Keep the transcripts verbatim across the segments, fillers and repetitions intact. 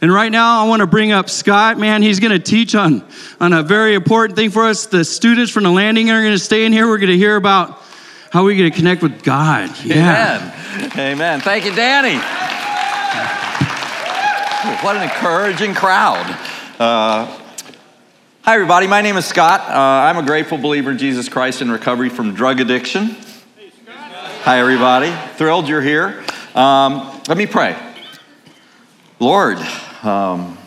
And right now, I want to bring up Scott. Man, he's going to teach on, on a very important thing for us. The students from the landing are going to stay in here. We're going to hear about how we're going to connect with God. Yeah. Amen. Amen. Thank you, Danny. What an encouraging crowd. Uh, hi, everybody. My name is Scott. Uh, I'm a grateful believer in Jesus Christ in recovery from drug addiction. Hey, hi, everybody. Thrilled you're here. Um, let me pray. Lord, um,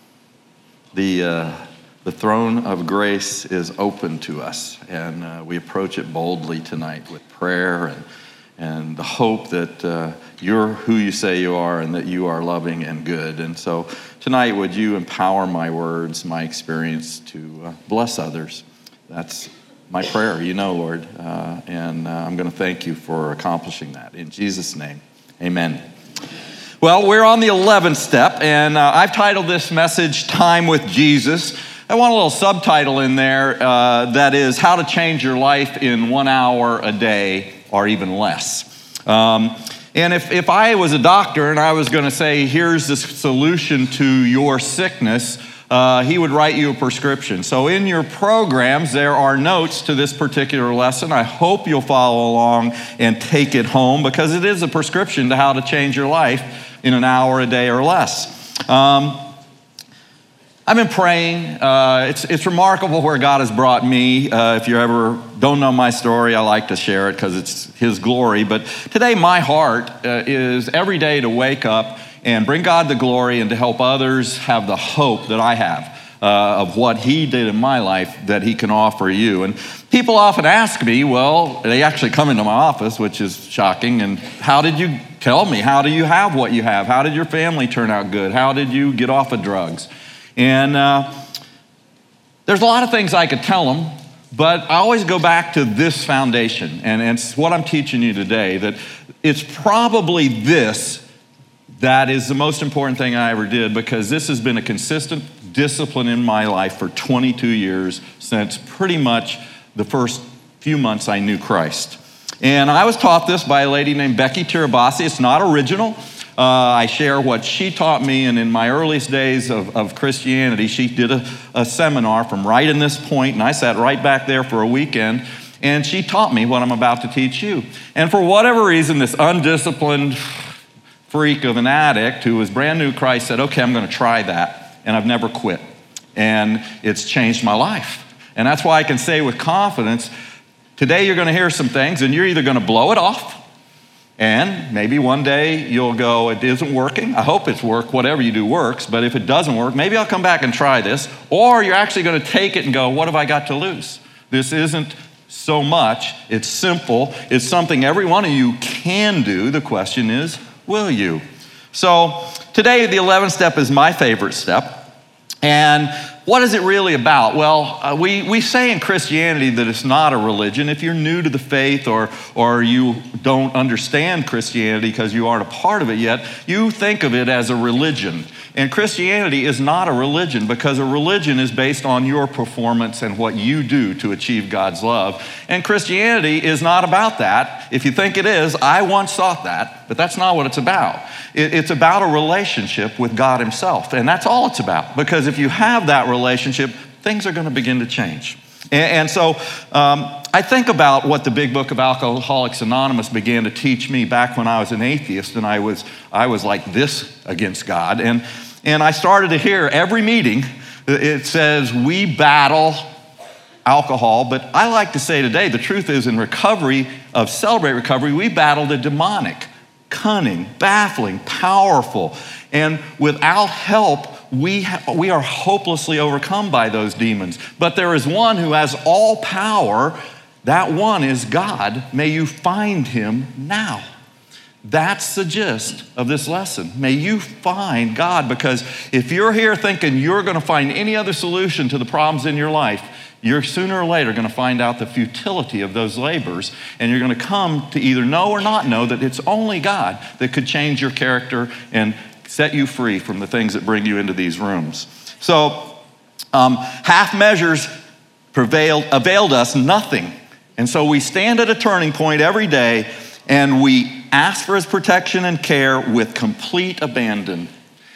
the uh, the throne of grace is open to us, and uh, we approach it boldly tonight with prayer and and the hope that uh, you're who you say you are and that you are loving and good. And so tonight, would you empower my words, my experience to uh, bless others? That's my prayer, you know, Lord, uh, and uh, I'm going to thank you for accomplishing that. In Jesus' name, amen. Well, we're on the eleventh step, and uh, I've titled this message, Time with Jesus. I want a little subtitle in there uh, that is How to Change Your Life in One Hour a Day or Even Less. Um, and if, if I was a doctor and I was going to say, here's the solution to your sickness, uh, he would write you a prescription. So in your programs, there are notes to this particular lesson. I hope you'll follow along and take it home, because it is a prescription to how to change your life in an hour a day or less. Um, I've been praying. Uh, it's, it's remarkable where God has brought me. Uh, if you ever don't know my story, I like to share it because it's His glory. But today, my heart uh, is every day to wake up and bring God the glory and to help others have the hope that I have uh, of what He did in my life that He can offer you. And people often ask me, well, they actually come into my office, which is shocking, and how did you tell me? How do you have what you have? How did your family turn out good? How did you get off of drugs? And uh, there's a lot of things I could tell them, but I always go back to this foundation, and, and it's what I'm teaching you today, that it's probably this that is the most important thing I ever did, because this has been a consistent discipline in my life for twenty-two years, since pretty much the first few months I knew Christ. And I was taught this by a lady named Becky Tirabassi. It's not original. Uh, I share what she taught me, and in my earliest days of, of Christianity, she did a, a seminar from right in this point, and I sat right back there for a weekend, and she taught me what I'm about to teach you. And for whatever reason, this undisciplined freak of an addict who was brand new to Christ said, okay, I'm going to try that, and I've never quit. And it's changed my life. And that's why I can say with confidence, today you're going to hear some things, and you're either going to blow it off, and maybe one day you'll go, it isn't working. I hope it's work. Whatever you do works. But if it doesn't work, maybe I'll come back and try this. Or you're actually going to take it and go, what have I got to lose? This isn't so much. It's simple. It's something every one of you can do. The question is, will you? So today, the eleventh step is my favorite step. And what is it really about? Well, uh, we, we say in Christianity that it's not a religion. If you're new to the faith, or, or you don't understand Christianity because you aren't a part of it yet, you think of it as a religion. And Christianity is not a religion, because a religion is based on your performance and what you do to achieve God's love. And Christianity is not about that. If you think it is, I once thought that, but that's not what it's about. It, it's about a relationship with God Himself, and that's all it's about. Because if you have that relationship, things are going to begin to change. And, and so um, I think about what the big book of Alcoholics Anonymous began to teach me back when I was an atheist, and I was I was like this against God. And, and I started to hear every meeting, it says, we battle alcohol. But I like to say today, the truth is, in recovery, of Celebrate Recovery, we battle the demonic, cunning, baffling, powerful. And without help, we, ha- we are hopelessly overcome by those demons. But there is one who has all power. That one is God. May you find Him now. That's the gist of this lesson. May you find God, because if you're here thinking you're going to find any other solution to the problems in your life, you're sooner or later going to find out the futility of those labors, and you're going to come to either know or not know that it's only God that could change your character and set you free from the things that bring you into these rooms. So um, half measures prevailed, availed us nothing. And so we stand at a turning point every day, and we ask for His protection and care with complete abandon.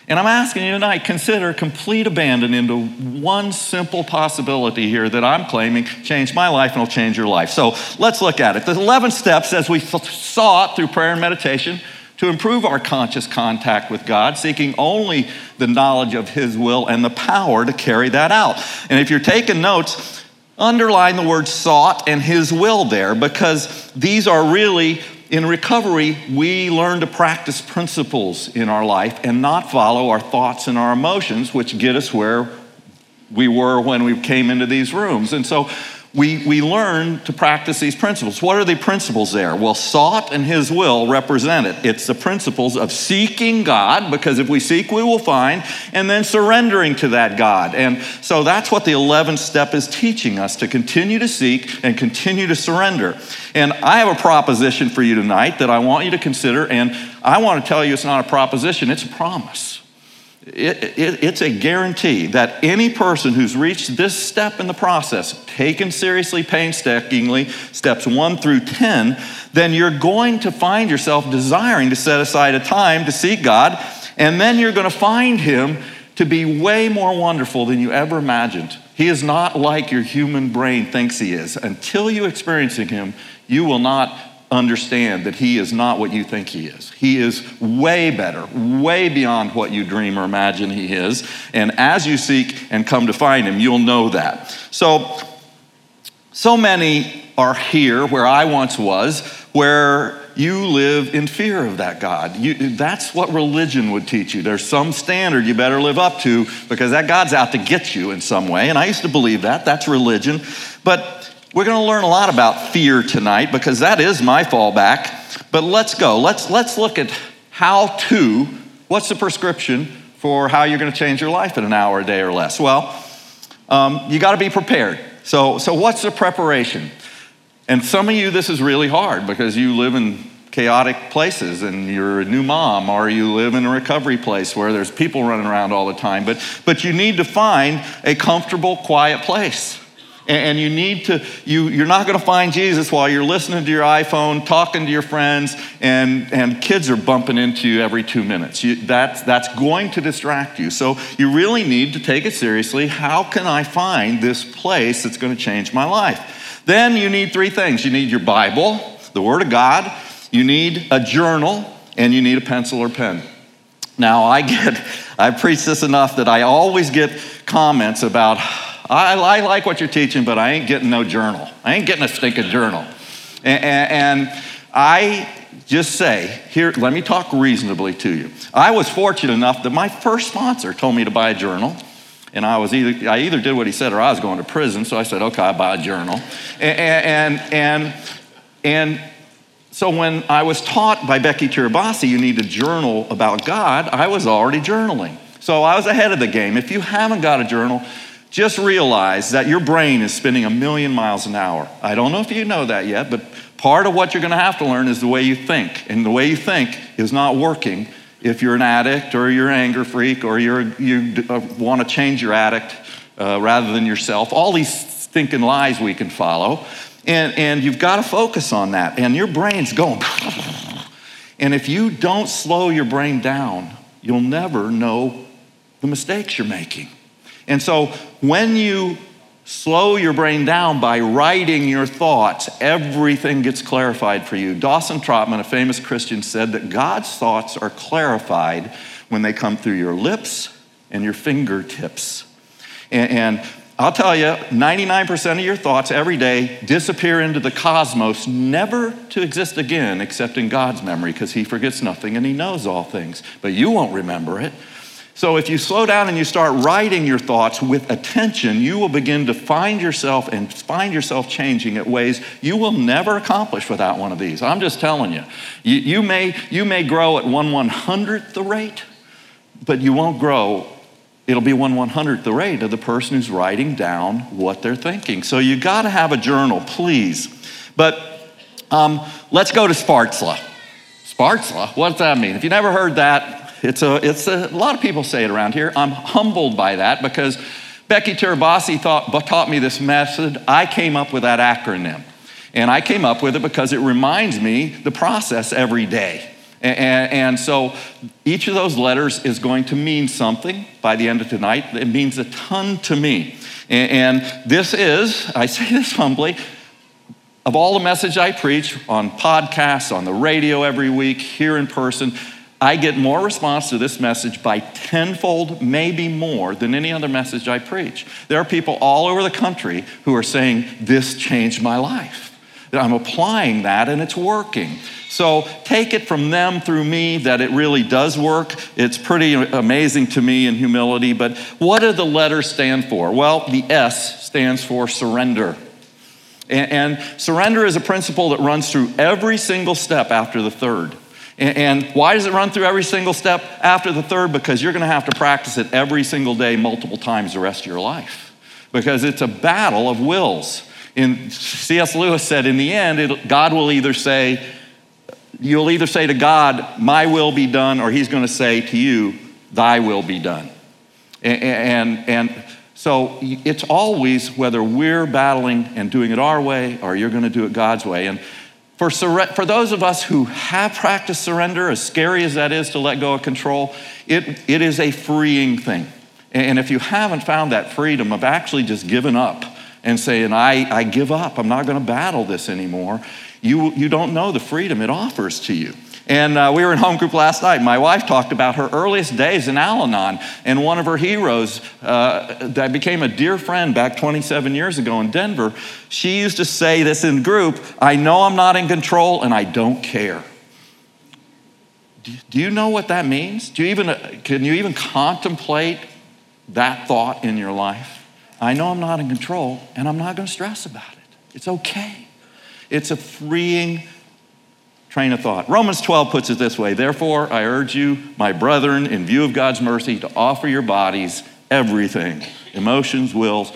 And I'm asking you tonight, consider complete abandon into one simple possibility here that I'm claiming changed my life and will change your life. So let's look at it. The eleven steps, as we saw it through prayer and meditation, to improve our conscious contact with God, seeking only the knowledge of His will and the power to carry that out. And if you're taking notes, underline the word sought and His will there, because these are really, in recovery, we learn to practice principles in our life and not follow our thoughts and our emotions, which get us where we were when we came into these rooms. And so we, we learn to practice these principles. What are the principles there? Well, sought and His will represent it. It's the principles of seeking God, because if we seek, we will find, and then surrendering to that God. And so that's what the eleventh step is teaching us, to continue to seek and continue to surrender. And I have a proposition for you tonight that I want you to consider, and I want to tell you it's not a proposition, it's a promise. It, it, it's a guarantee that any person who's reached this step in the process, taken seriously, painstakingly, steps one through ten, then you're going to find yourself desiring to set aside a time to seek God, and then you're going to find Him to be way more wonderful than you ever imagined. He is not like your human brain thinks He is. Until you experiencing Him, you will not understand that He is not what you think He is. He is way better, way beyond what you dream or imagine He is. And as you seek and come to find Him, you'll know that. So, so many are here where I once was, where you live in fear of that God. You, that's what religion would teach you. There's some standard you better live up to because that God's out to get you in some way. And I used to believe that. That's religion. But we're going to learn a lot about fear tonight because that is my fallback. But let's go. Let's, let's look at how to, what's the prescription for how you're going to change your life in an hour, a day, or less? Well, um, you got to be prepared. So, so what's the preparation? And some of you, this is really hard because you live in chaotic places and you're a new mom, or you live in a recovery place where there's people running around all the time. But, but you need to find a comfortable, quiet place. And you need to, you, you're not going to find Jesus while you're listening to your iPhone, talking to your friends, and, and kids are bumping into you every two minutes. You, that's, that's going to distract you. So you really need to take it seriously. How can I find this place that's going to change my life? Then you need three things. You need your Bible, the Word of God. You need a journal, and you need a pencil or pen. Now, I get, I preach this enough that I always get comments about, I, I like what you're teaching, but I ain't getting no journal. I ain't getting a stinking journal. And, and I just say, here, let me talk reasonably to you. I was fortunate enough that my first sponsor told me to buy a journal. And I was either, I either did what he said or I was going to prison. So I said, okay, I'll buy a journal. And, and, and, and so when I was taught by Becky Tirabassi, you need to journal about God, I was already journaling. So I was ahead of the game. If you haven't got a journal, just realize that your brain is spinning a million miles an hour. I don't know if you know that yet, but part of what you're going to have to learn is the way you think. And the way you think is not working if you're an addict or you're an anger freak or you're, you want to change your addict uh, rather than yourself. All these stinking lies we can follow. And, and you've got to focus on that. And your brain's going. And if you don't slow your brain down, you'll never know the mistakes you're making. And so when you slow your brain down by writing your thoughts, everything gets clarified for you. Dawson Trotman, a famous Christian, said that God's thoughts are clarified when they come through your lips and your fingertips. And, and I'll tell you, ninety-nine percent of your thoughts every day disappear into the cosmos, never to exist again except in God's memory, because He forgets nothing and He knows all things. But you won't remember it. So if you slow down and you start writing your thoughts with attention, you will begin to find yourself and find yourself changing at ways you will never accomplish without one of these. I'm just telling you. You, you, may, you may grow at one one hundredth the rate, but you won't grow. It'll be one one hundredth the rate of the person who's writing down what they're thinking. So you got to have a journal, please. But um, let's go to Spartzla. Spartzla? What does that mean? If you never heard that, It's a, it's a, a lot of people say it around here. I'm humbled by that because Becky Tirabassi thought, taught me this method. I came up with that acronym. And I came up with it because it reminds me the process every day. And, and so each of those letters is going to mean something by the end of tonight. It means a ton to me. And, and this is, I say this humbly, of all the message I preach on podcasts, on the radio every week, here in person, I get more response to this message by tenfold, maybe more, than any other message I preach. There are people all over the country who are saying, this changed my life. I'm applying that and it's working. So take it from them through me that it really does work. It's pretty amazing to me in humility, but what do the letters stand for? Well, the S stands for surrender. And, and surrender is a principle that runs through every single step after the third. And, and why does it run through every single step after the third? Because you're gonna have to practice it every single day, multiple times the rest of your life. Because it's a battle of wills. In C S Lewis said, in the end, it, God will either say, you'll either say to God, my will be done, or he's gonna say to you, thy will be done. And, and, and so it's always whether we're battling and doing it our way, or you're gonna do it God's way. And for, for those of us who have practiced surrender, as scary as that is to let go of control, it, it is a freeing thing. And if you haven't found that freedom of actually just giving up, and saying, I, I give up, I'm not gonna battle this anymore, you, you don't know the freedom it offers to you. And uh, we were in home group last night. My wife talked about her earliest days in Al-Anon, and one of her heroes uh, that became a dear friend back twenty-seven years ago in Denver, she used to say this in group, I know I'm not in control and I don't care. Do, do you know what that means? Do you even, can you even contemplate that thought in your life? I know I'm not in control, and I'm not going to stress about it. It's okay. It's a freeing train of thought. Romans twelve puts it this way, therefore I urge you, my brethren, in view of God's mercy, to offer your bodies, everything, emotions, wills,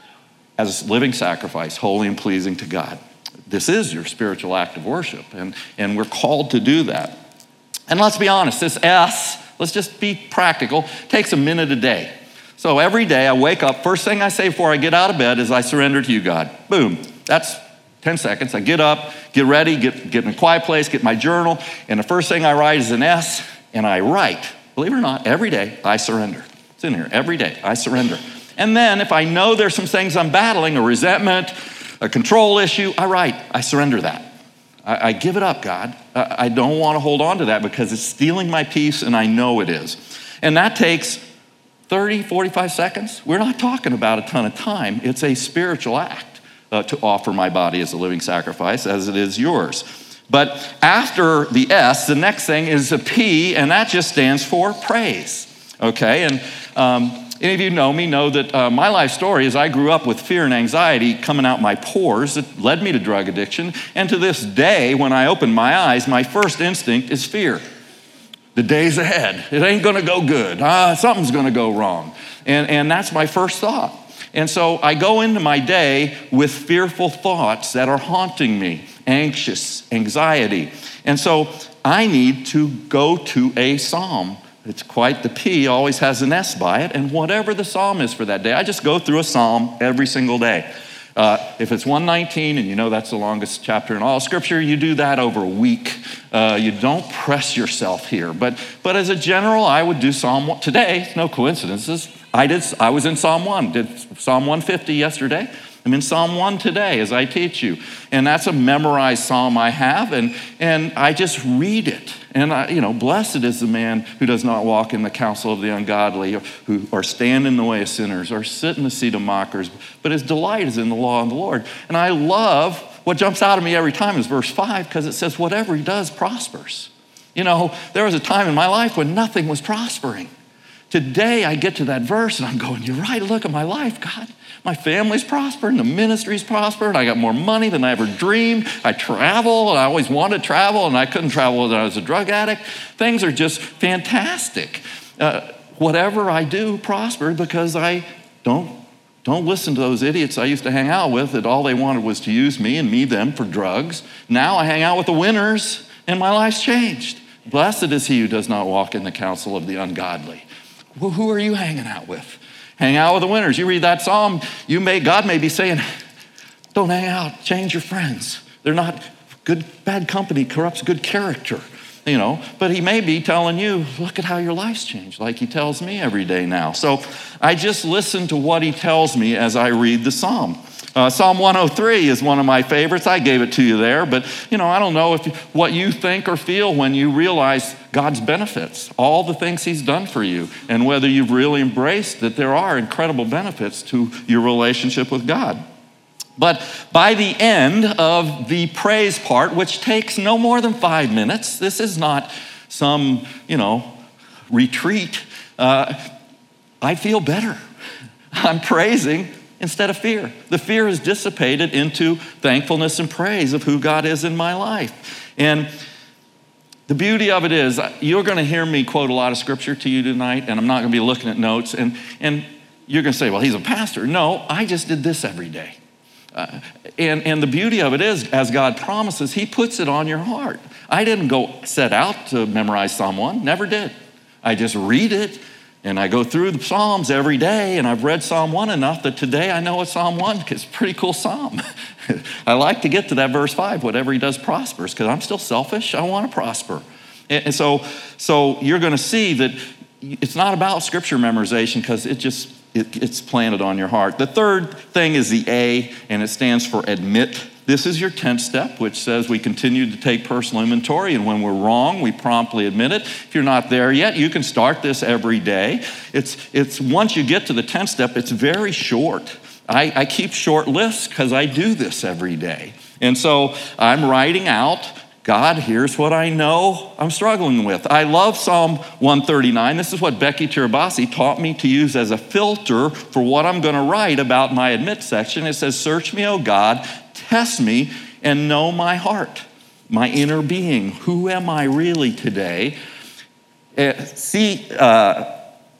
as a living sacrifice, holy and pleasing to God. This is your spiritual act of worship, and, and we're called to do that. And let's be honest, this S, let's just be practical, takes a minute a day. So every day I wake up, first thing I say before I get out of bed is I surrender to you, God. Boom, that's ten seconds. I get up, get ready, get, get in a quiet place, get my journal, and the first thing I write is an S, and I write, believe it or not, every day, I surrender. It's in here, every day, I surrender. And then if I know there's some things I'm battling, a resentment, a control issue, I write, I surrender that. I, I give it up, God. I, I don't wanna hold on to that because it's stealing my peace and I know it is. And that takes thirty, forty-five seconds. We're not talking about a ton of time. It's a spiritual act uh, to offer my body as a living sacrifice as it is yours. But after the S, the next thing is a P, and that just stands for praise, okay? And um, any of you know me know that uh, my life story is I grew up with fear and anxiety coming out my pores. It led me to drug addiction. And to this day, when I open my eyes, my first instinct is fear. The days ahead, it ain't gonna go good. Ah, something's gonna go wrong. And, and that's my first thought. And so I go into my day with fearful thoughts that are haunting me, anxious, anxiety. And so I need to go to a psalm. It's quite the P, always has an S by it, and whatever the psalm is for that day, I just go through a psalm every single day. Uh, if it's one nineteen, and you know that's the longest chapter in all Scripture, you do that over a week. Uh, you don't press yourself here. But but as a general, I would do Psalm one. Today, no coincidences, I did. I was in Psalm one, did Psalm one fifty yesterday. I'm in Psalm one today as I teach you. And that's a memorized psalm I have, and, and I just read it. And, I, you know, blessed is the man who does not walk in the counsel of the ungodly, or, who, or stand in the way of sinners, or sit in the seat of mockers, but his delight is in the law of the Lord. And I love, what jumps out at me every time is verse five, because it says, whatever he does prospers. You know, there was a time in my life when nothing was prospering. Today I get to that verse and I'm going, you're right, look at my life, God. My family's prospering, the ministry's prospering, I got more money than I ever dreamed. I travel, and I always wanted to travel, and I couldn't travel when I was a drug addict. Things are just fantastic. Uh, whatever I do prospered because I don't, don't listen to those idiots I used to hang out with that all they wanted was to use me and me them for drugs. Now I hang out with the winners, and my life's changed. Blessed is he who does not walk in the counsel of the ungodly. Well, who are you hanging out with? Hang out with the winners. You read that psalm, you may, God may be saying, don't hang out, change your friends. They're not good, bad company corrupts good character. you know, but he may be telling you, look at how your life's changed, like he tells me every day now. So I just listen to what he tells me as I read the psalm. Uh, Psalm one oh three is one of my favorites. I gave it to you there, but you know, I don't know if what you think or feel when you realize God's benefits, all the things he's done for you, and whether you've really embraced that there are incredible benefits to your relationship with God. But by the end of the praise part, which takes no more than five minutes, this is not some, you know, retreat, uh, I feel better. I'm praising instead of fear. The fear is dissipated into thankfulness and praise of who God is in my life. And the beauty of it is, you're going to hear me quote a lot of scripture to you tonight, and I'm not going to be looking at notes, and, and you're going to say, well, he's a pastor. No, I just did this every day. Uh, and, and the beauty of it is, as God promises, he puts it on your heart. I didn't go set out to memorize Psalm one, never did. I just read it, and I go through the Psalms every day, and I've read Psalm one enough that today I know what Psalm one, because it's a pretty cool Psalm. I like to get to that verse five, whatever he does prospers, because I'm still selfish, I want to prosper. And, and so, so you're going to see that it's not about scripture memorization, because it just, it, it's planted on your heart. The third thing is the A, and it stands for admit. This is your tenth step, which says we continue to take personal inventory, and when we're wrong, we promptly admit it. If you're not there yet, you can start this every day. It's, it's once you get to the tenth step, it's very short. I, I keep short lists because I do this every day. And so I'm writing out, God, here's what I know I'm struggling with. I love Psalm one thirty-nine. This is what Becky Tirabassi taught me to use as a filter for what I'm going to write about my admit section. It says, search me, O God, test me, and know my heart, my inner being. Who am I really today? Uh, see, uh,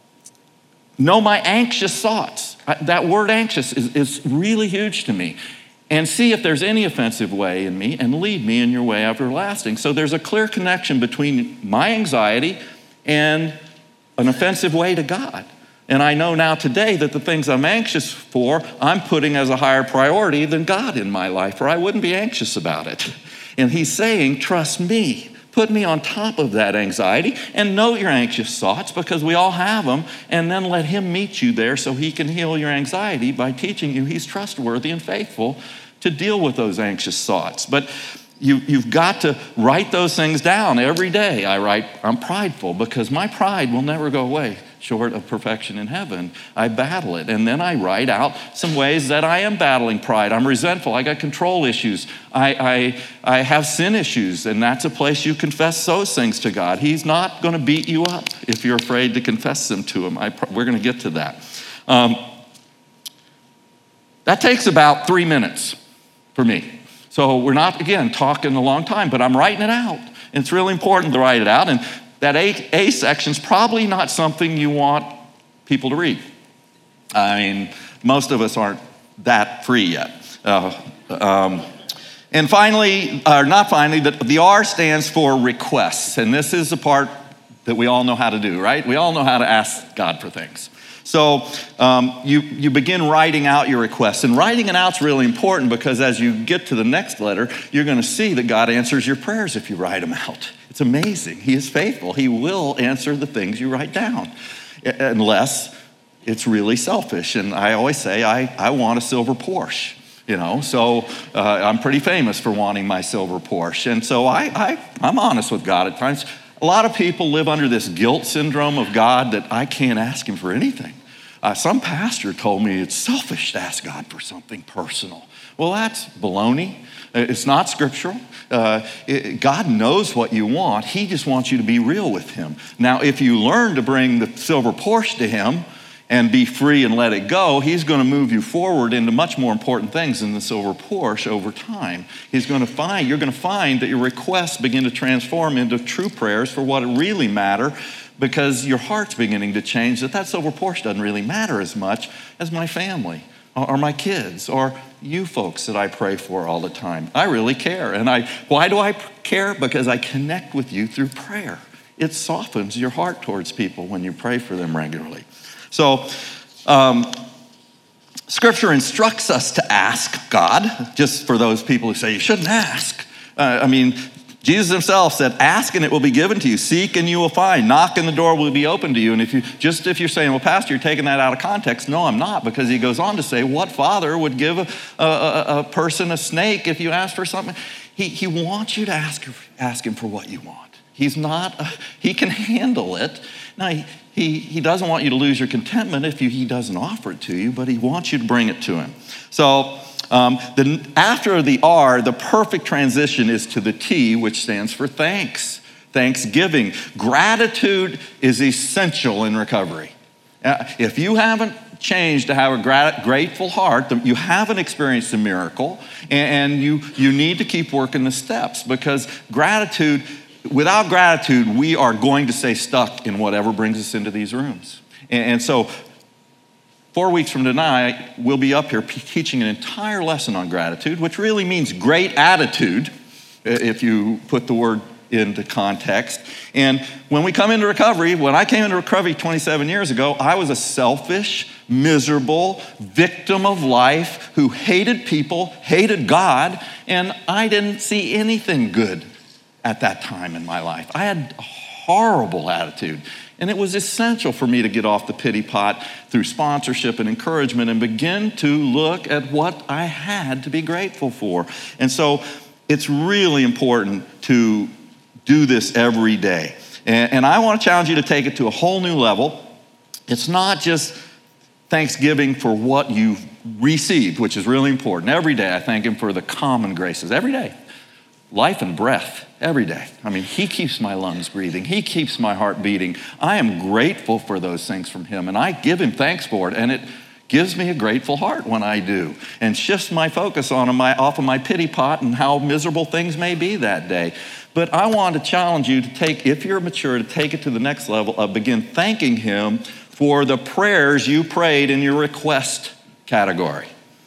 know my anxious thoughts. I, that word anxious is, is really huge to me. And see if there's any offensive way in me, and lead me in your way everlasting. So there's a clear connection between my anxiety and an offensive way to God. And I know now today that the things I'm anxious for, I'm putting as a higher priority than God in my life, or I wouldn't be anxious about it. And he's saying, trust me. Put me on top of that anxiety, and note your anxious thoughts, because we all have them, and then let him meet you there so he can heal your anxiety by teaching you he's trustworthy and faithful to deal with those anxious thoughts. But you, you've got to write those things down every day. I write, I'm prideful, because my pride will never go away short of perfection in heaven. I battle it. And then I write out some ways that I am battling pride. I'm resentful. I got control issues. I, I, I have sin issues. And that's a place you confess those things to God. He's not going to beat you up if you're afraid to confess them to him. I, we're going to get to that. Um, that takes about three minutes for me. So we're not, again, talking a long time, but I'm writing it out. And it's really important to write it out. And that A, A section's probably not something you want people to read. I mean, most of us aren't that free yet. Uh, um, and finally, or not finally, the, the R stands for requests. And this is the part that we all know how to do, right? We all know how to ask God for things. So um, you, you begin writing out your requests. And writing it out is really important, because as you get to the next letter, you're going to see that God answers your prayers if you write them out. It's amazing. He is faithful. He will answer the things you write down, unless it's really selfish. And I always say, I, I want a silver Porsche, you know, so uh, I'm pretty famous for wanting my silver Porsche. And so I, I, I'm honest with God at times. A lot of people live under this guilt syndrome of God that I can't ask him for anything. Uh, some pastor told me it's selfish to ask God for something personal. Well, that's baloney. It's not scriptural. Uh, it, God knows what you want. He just wants you to be real with him. Now, if you learn to bring the silver Porsche to him and be free and let it go, he's going to move you forward into much more important things than the silver Porsche over time. He's going to find, you're going to find that your requests begin to transform into true prayers for what really matter, because your heart's beginning to change, that that silver Porsche doesn't really matter as much as my family or my kids or you folks that I pray for all the time. I really care. And I, why do I care? Because I connect with you through prayer. It softens your heart towards people when you pray for them regularly. So, um, Scripture instructs us to ask God, just for those people who say you shouldn't ask. Uh, I mean, Jesus himself said, ask and it will be given to you. Seek and you will find. Knock and the door will be open to you. And if you just if you're saying, well, Pastor, you're taking that out of context. No, I'm not, because he goes on to say, what father would give a, a, a person a snake if you asked for something? He, he wants you to ask, ask him for what you want. He's not, a, he can handle it. Now, he, he, he doesn't want you to lose your contentment if you, he doesn't offer it to you, but he wants you to bring it to him. So, Um, the, after the R, the perfect transition is to the T, which stands for thanks, thanksgiving. Gratitude is essential in recovery. Uh, if you haven't changed to have a grat- grateful heart, you haven't experienced a miracle, and, and you, you need to keep working the steps, because gratitude, without gratitude, we are going to stay stuck in whatever brings us into these rooms. And, and so, Four weeks from tonight, we'll be up here teaching an entire lesson on gratitude, which really means great attitude, if you put the word into context. And when we come into recovery, when I came into recovery twenty-seven years ago, I was a selfish, miserable victim of life who hated people, hated God, and I didn't see anything good at that time in my life. I had a horrible attitude. And it was essential for me to get off the pity pot through sponsorship and encouragement and begin to look at what I had to be grateful for. And so it's really important to do this every day. And, and I want to challenge you to take it to a whole new level. It's not just thanksgiving for what you've received, which is really important. Every day I thank him for the common graces. Every day. Life and breath, every day. I mean, he keeps my lungs breathing. He keeps my heart beating. I am grateful for those things from him, and I give him thanks for it, and it gives me a grateful heart when I do, and shifts my focus on my, off of my pity pot and how miserable things may be that day. But I want to challenge you to take, if you're mature, to take it to the next level of begin thanking him for the prayers you prayed in your request category.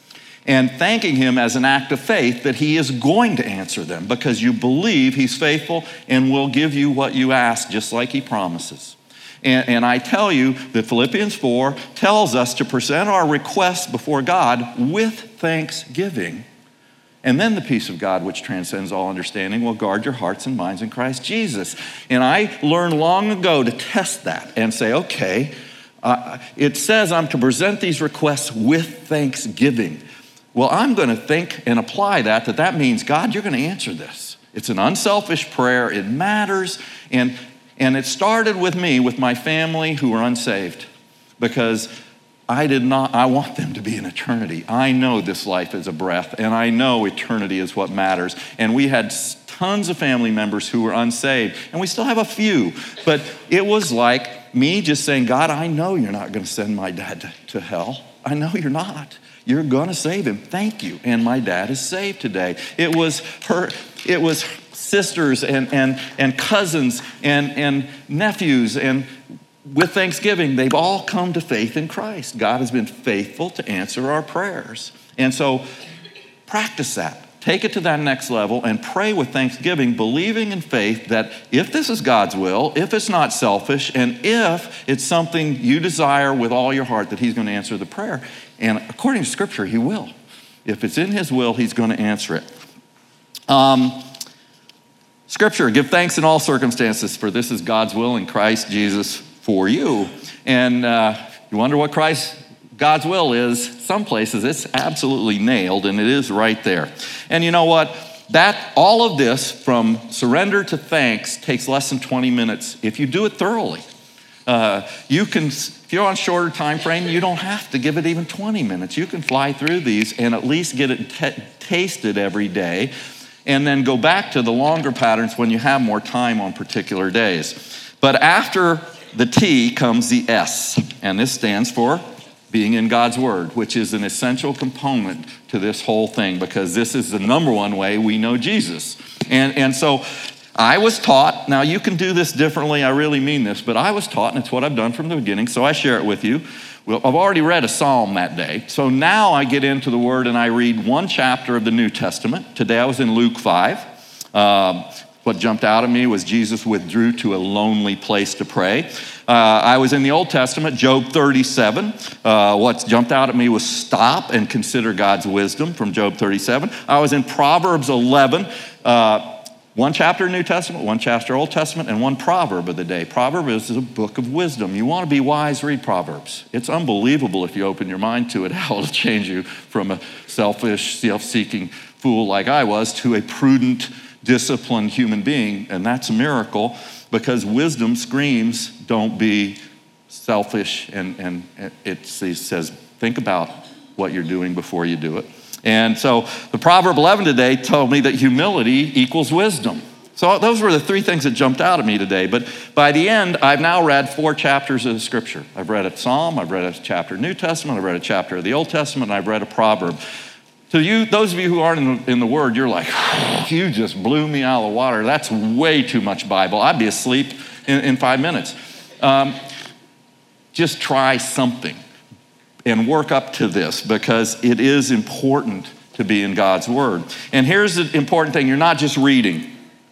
And thanking him as an act of faith that he is going to answer them, because you believe he's faithful and will give you what you ask, just like he promises. And, and I tell you that Philippians four tells us to present our requests before God with thanksgiving. And then the peace of God, which transcends all understanding, will guard your hearts and minds in Christ Jesus. And I learned long ago to test that and say, okay, uh, it says I'm to present these requests with thanksgiving. Well, I'm going to think and apply that, that that means, God, you're going to answer this. It's an unselfish prayer. It matters. And, and it started with me, with my family who are unsaved, because I did not, I want them to be in eternity. I know this life is a breath, and I know eternity is what matters. And we had tons of family members who were unsaved, and we still have a few. But it was like me just saying, God, I know you're not going to send my dad to, to hell. I know you're not. You're going to save him. Thank you. And my dad is saved today. It was her, it was sisters and, and, and cousins and, and nephews. And with Thanksgiving, they've all come to faith in Christ. God has been faithful to answer our prayers. And so practice that. Take it to that next level and pray with thanksgiving, believing in faith that if this is God's will, if it's not selfish, and if it's something you desire with all your heart, that he's going to answer the prayer. And according to Scripture, he will. If it's in his will, he's going to answer it. Um, scripture, give thanks in all circumstances, for this is God's will in Christ Jesus for you. And uh, you wonder what Christ, God's will is. Some places it's absolutely nailed, and it is right there. And you know what? That all of this, from surrender to thanks, takes less than twenty minutes if you do it thoroughly. Uh, you can, if you're on shorter time frame, you don't have to give it even twenty minutes. You can fly through these and at least get it t- tasted every day, and then go back to the longer patterns when you have more time on particular days. But after the T comes the S, and this stands for being in God's Word, which is an essential component to this whole thing, because this is the number one way we know Jesus. And, and so I was taught, now you can do this differently, I really mean this, but I was taught, and it's what I've done from the beginning, so I share it with you. Well, I've already read a psalm that day, so now I get into the Word and I read one chapter of the New Testament. Today I was in Luke five. Um, what jumped out at me was Jesus withdrew to a lonely place to pray. Uh, I was in the Old Testament, Job thirty-seven. Uh, what jumped out at me was stop and consider God's wisdom from Job thirty-seven. I was in Proverbs eleven. Uh, One chapter New Testament, one chapter Old Testament, and one proverb of the day. Proverb is a book of wisdom. You want to be wise, read Proverbs. It's unbelievable if you open your mind to it, how it'll change you from a selfish, self-seeking fool like I was to a prudent, disciplined human being. And that's a miracle because wisdom screams, don't be selfish. And, and it says, think about what you're doing before you do it. And so the Proverb eleven today told me that humility equals wisdom. So those were the three things that jumped out at me today. But by the end, I've now read four chapters of the scripture. I've read a Psalm, I've read a chapter of New Testament, I've read a chapter of the Old Testament, and I've read a Proverb. So you, those of you who aren't in the, in the Word, you're like, oh, you just blew me out of the water. That's way too much Bible. I'd be asleep in, in five minutes. Um, just try something. And work up to this because it is important to be in God's Word. And here's the important thing. You're not just reading.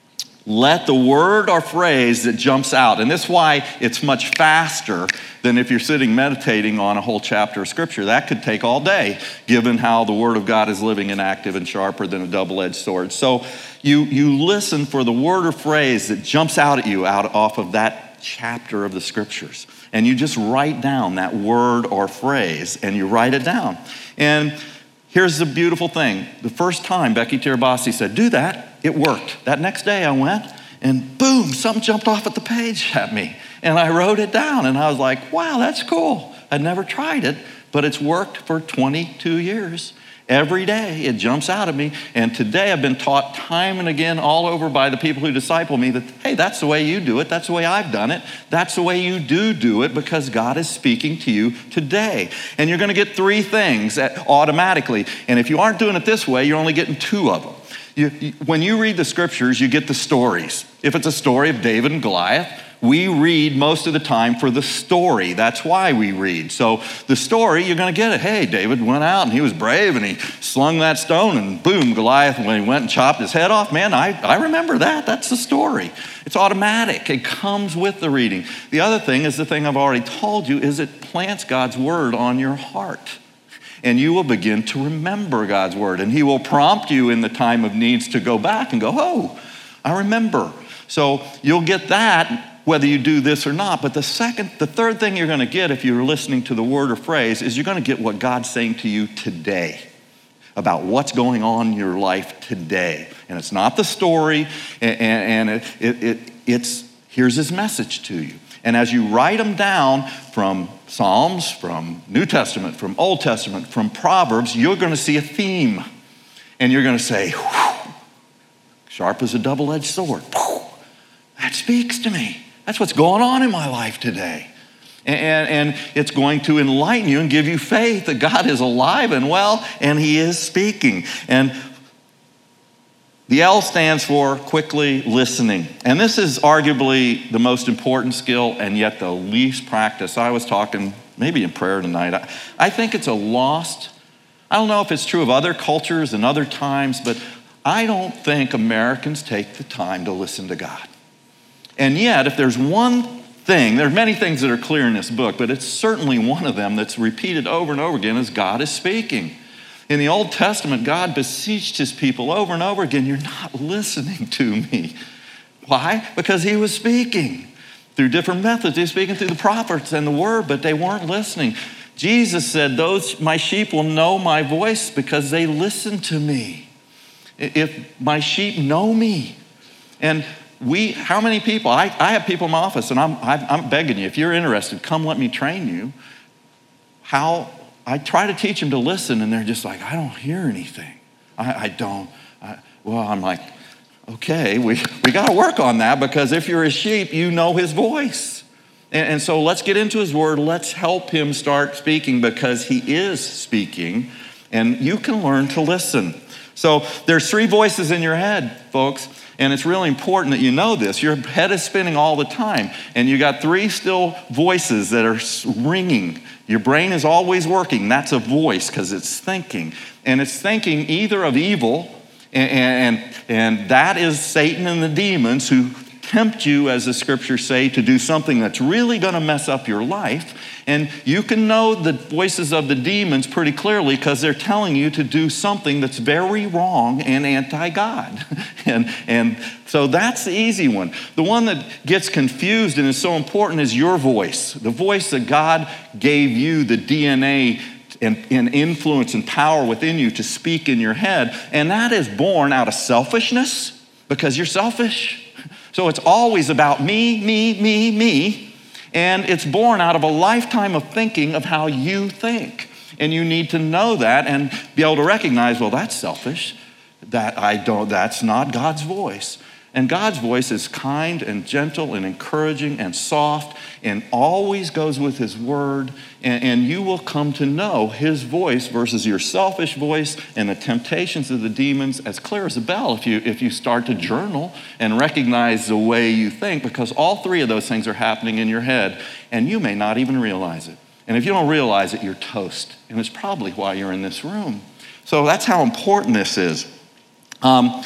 Let the word or phrase that jumps out. And this is why it's much faster than if you're sitting meditating on a whole chapter of Scripture. That could take all day, given how the Word of God is living and active and sharper than a double-edged sword. So you, you listen for the word or phrase that jumps out at you out off of that chapter of the Scriptures. And you just write down that word or phrase, and you write it down. And here's the beautiful thing. The first time Becky Tirabassi said, do that, it worked. That next day I went, and boom, something jumped off at the page at me. And I wrote it down, and I was like, wow, that's cool. I'd never tried it, but it's worked for twenty-two years. Every day it jumps out at me. And today I've been taught time and again all over by the people who disciple me that, hey, that's the way you do it. That's the way I've done it. That's the way you do do it because God is speaking to you today. And you're going to get three things automatically. And if you aren't doing it this way, you're only getting two of them. You, you, when you read the Scriptures, you get the stories. If it's a story of David and Goliath, we read most of the time for the story. That's why we read. So the story, you're going to get it. Hey, David went out and he was brave and he slung that stone and boom, Goliath, when he went and chopped his head off, man, I, I remember that. That's the story. It's automatic. It comes with the reading. The other thing is the thing I've already told you is it plants God's word on your heart. And you will begin to remember God's word. And he will prompt you in the time of needs to go back and go, oh, I remember. So you'll get that whether you do this or not. But the second, the third thing you're going to get if you're listening to the word or phrase is you're going to get what God's saying to you today about what's going on in your life today. And it's not the story, and, and it, it, it, it's, here's his message to you. And as you write them down from Psalms, from New Testament, from Old Testament, from Proverbs, you're going to see a theme. And you're going to say, whew, sharp as a double-edged sword. Whew, that speaks to me. That's what's going on in my life today. And, and it's going to enlighten you and give you faith that God is alive and well, and he is speaking. And the L stands for quickly listening. And this is arguably the most important skill and yet the least practiced. I was talking maybe in prayer tonight. I, I think it's a lost, I don't know if it's true of other cultures and other times, but I don't think Americans take the time to listen to God. And yet, if there's one thing, there are many things that are clear in this book, but it's certainly one of them that's repeated over and over again is God is speaking. In the Old Testament, God beseeched his people over and over again, you're not listening to me. Why? Because he was speaking through different methods. He was speaking through the prophets and the word, but they weren't listening. Jesus said, "Those my sheep will know my voice because they listen to me." If my sheep know me. And we, how many people, I, I have people in my office and I'm, I'm begging you, if you're interested, come let me train you. How, I try to teach them to listen and they're just like, I don't hear anything. I, I don't, I, well, I'm like, okay, we, we got to work on that because if you're a sheep, you know his voice. And, and so let's get into his word. Let's help him start speaking because he is speaking and you can learn to listen. So there's three voices in your head, folks, and it's really important that you know this. Your head is spinning all the time, and you got three still voices that are ringing. Your brain is always working. That's a voice because it's thinking, and it's thinking either of evil, and, and, and that is Satan and the demons who tempt you, as the scriptures say, to do something that's really going to mess up your life. And you can know the voices of the demons pretty clearly because they're telling you to do something that's very wrong and anti-God. and, and so that's the easy one. The one that gets confused and is so important is your voice, the voice that God gave you, the D N A and, and influence and power within you to speak in your head. And that is born out of selfishness because you're selfish. So it's always about me, me, me, me. And it's born out of a lifetime of thinking of how you think. And you need to know that and be able to recognize, well, that's selfish. That I don't, that's not God's voice. And God's voice is kind and gentle and encouraging and soft and always goes with his word. And, and you will come to know his voice versus your selfish voice and the temptations of the demons as clear as a bell if you, if you start to journal and recognize the way you think, because all three of those things are happening in your head and you may not even realize it. And if you don't realize it, you're toast. And it's probably why you're in this room. So that's how important this is. Um,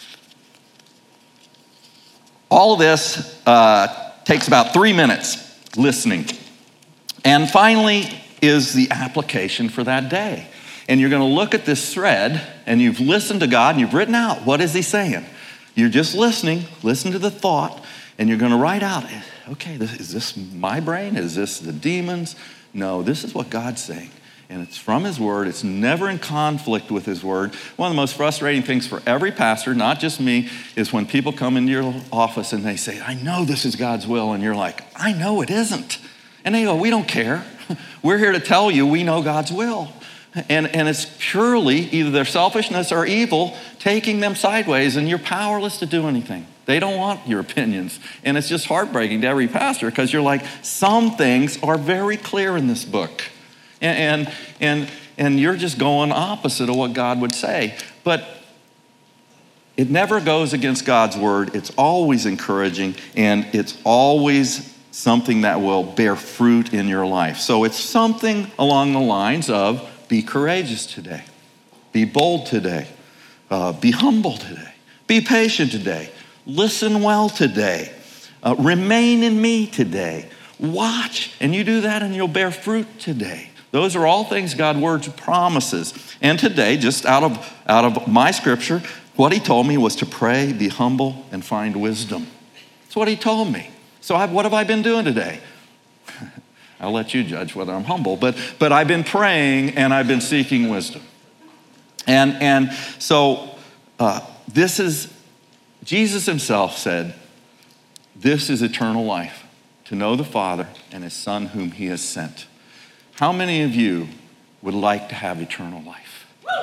All of this uh, takes about three minutes listening. And finally is the application for that day. And you're going to look at this thread and you've listened to God and you've written out, what is he saying? You're just listening, listen to the thought, and you're going to write out, okay, this, is this my brain? Is this the demons? No, this is what God's saying. And it's from his word. It's never in conflict with his word. One of the most frustrating things for every pastor, not just me, is when people come into your office and they say, I know this is God's will. And you're like, I know it isn't. And they go, we don't care. We're here to tell you we know God's will. And, and it's purely either their selfishness or evil taking them sideways, and you're powerless to do anything. They don't want your opinions. And it's just heartbreaking to every pastor because you're like, some things are very clear in this book. And, and, and, and you're just going opposite of what God would say. But it never goes against God's word. It's always encouraging, and it's always something that will bear fruit in your life. So it's something along the lines of be courageous today, be bold today, uh, be humble today, be patient today, listen well today, uh, remain in me today, watch, and you do that and you'll bear fruit today. Those are all things God's word promises. And today, just out of, out of my scripture, what he told me was to pray, be humble, and find wisdom. That's what he told me. So I, what have I been doing today? I'll let you judge whether I'm humble, but, but I've been praying and I've been seeking wisdom. And, and so uh, this is, Jesus himself said, this is eternal life, to know the Father and his Son whom he has sent. How many of you would like to have eternal life?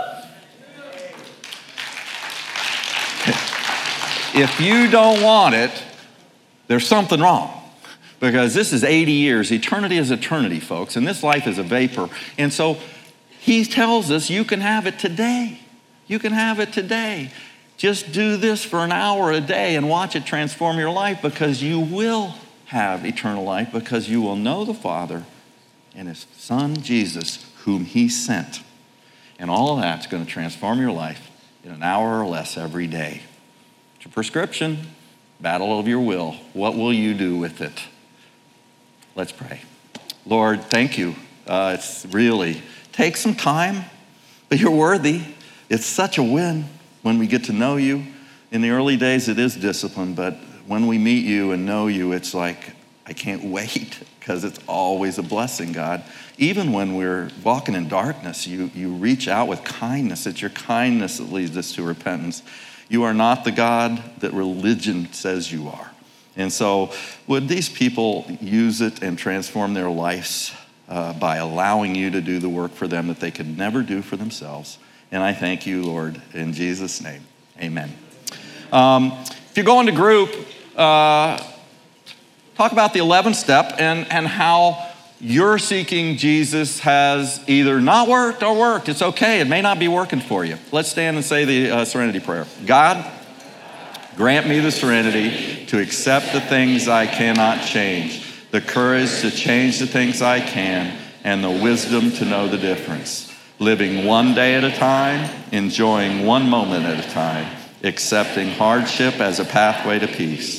If you don't want it, there's something wrong. Because this is eighty years. Eternity is eternity, folks. And this life is a vapor. And so he tells us you can have it today. You can have it today. Just do this for an hour a day and watch it transform your life, because you will have eternal life, because you will know the Father and his Son, Jesus, whom he sent. And all of that's going to transform your life in an hour or less every day. It's your prescription, battle of your will. What will you do with it? Let's pray. Lord, thank you. Uh, it's really, take some time, but you're worthy. It's such a win when we get to know you. In the early days, it is discipline, but when we meet you and know you, it's like, I can't wait, because it's always a blessing, God. Even when we're walking in darkness, you, you reach out with kindness. It's your kindness that leads us to repentance. You are not the God that religion says you are. And so would these people use it and transform their lives uh, by allowing you to do the work for them that they could never do for themselves? And I thank you, Lord, in Jesus' name, amen. Um, if you're going to group, uh, talk about the eleventh step and, and how your seeking Jesus has either not worked or worked. It's okay. It may not be working for you. Let's stand and say the uh, serenity prayer. God, grant me the serenity to accept the things I cannot change, the courage to change the things I can, and the wisdom to know the difference. Living one day at a time, enjoying one moment at a time, accepting hardship as a pathway to peace.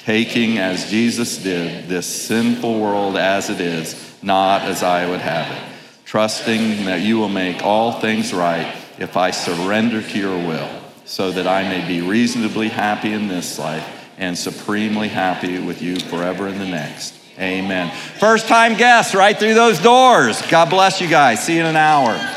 taking as Jesus did this sinful world as it is, not as I would have it, trusting that you will make all things right if I surrender to your will, so that I may be reasonably happy in this life and supremely happy with you forever in the next. Amen. First time guests right through those doors. God bless you guys. See you in an hour.